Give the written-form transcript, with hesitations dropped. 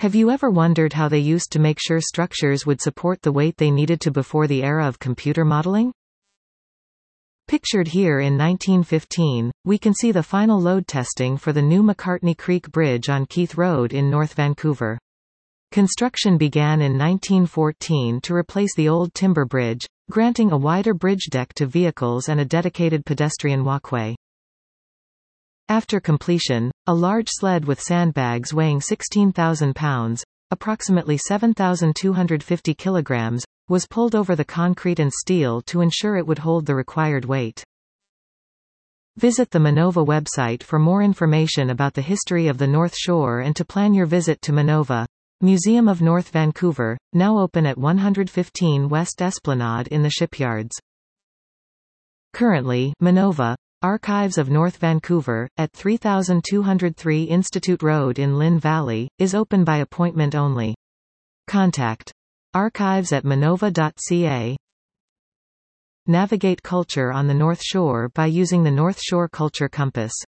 Have you ever wondered how they used to make sure structures would support the weight they needed to before the era of computer modeling? Pictured here in 1915, we can see the final load testing for the new McCartney Creek Bridge on Keith Road in North Vancouver. Construction began in 1914 to replace the old timber bridge, granting a wider bridge deck to vehicles and a dedicated pedestrian walkway. After completion, a large sled with sandbags weighing 16,000 pounds, approximately 7,250 kilograms, was pulled over the concrete and steel to ensure it would hold the required weight. Visit the Minova website for more information about the history of the North Shore and to plan your visit to Minova, Museum of North Vancouver, now open at 115 West Esplanade in the Shipyards. Currently, Minova, Archives of North Vancouver, at 3203 Institute Road in Lynn Valley, is open by appointment only. Contact archives@minova.ca. Navigate culture on the North Shore by using the North Shore Culture Compass.